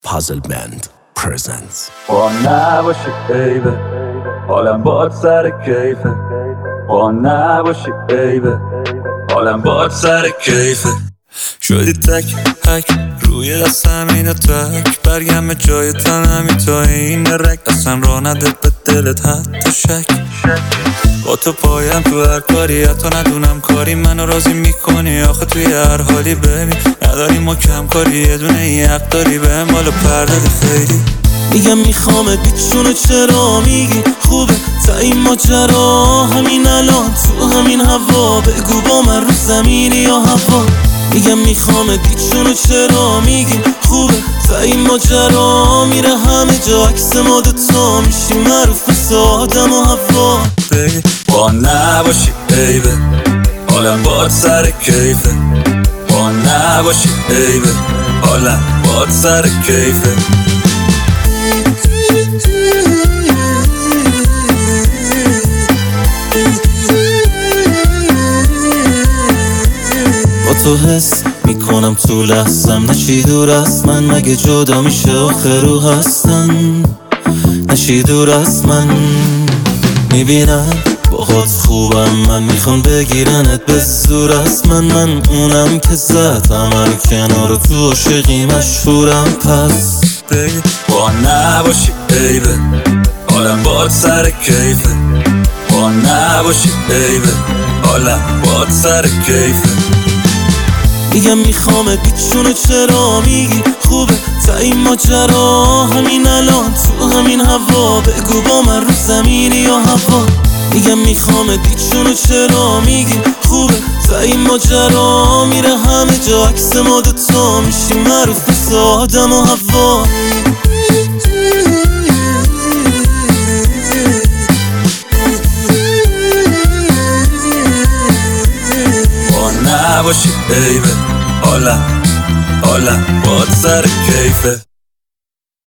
Puzzle Band presents. با نباشی بیبه حالم باد سر کیفه. با نباشی بیبه حالم باد سر کیفه. شدی تک هک روی دستم اینو تک برگم جای تنمی تا این رک اصلا را نده به دلت حتی شک. با تو پایم تو هر کاری حتی ندونم کاری منو راضی میکنی آخه توی هر حالی ببین نداری ما کم کاری یه دونه این حق داری بهم بالا پردادی خیلی. میگم میخوامت بیچونه چرا میگی خوبه تا این ماجرا همین الان تو همین هوا بگو با من رو زمینی یا هوا. میگم میخوامت بیچونه چرا میگی خوبه تا این ماجرا میره همه جا عکس ما دوتا میشیم معروف مثل آدم و هوا. با نباشی بیبه حالم باد سر کیفه. با نباشی بیبه حالم باد سر کیفه. با تو حس میکنم تو لحظم نشی دور از من مگه جدا میشه آخر رو هستن نشی دور از من. میبینم باهات خوبم من میخوام بگیرنت به زور از من اونم که زد همه رو کنار تو عاشقی مشهورم پس با نباشی بیبه حالم باد سر کیفه. با نباشی بیبه حالم باد سر کیفه. میگم میخوامت بیچونه چرا میگی خوبه تا این ماجرا همین الان تو همین هوا بگو با من رو زمینی یا هوا. میگم میخوامت بیچونه چرا میگی خوبه تا این ماجرا میره همه جا عکس ما دوتا میشیم معروف مثل آدم و هوا. نباشی بیبه حالم باد سر کیفه.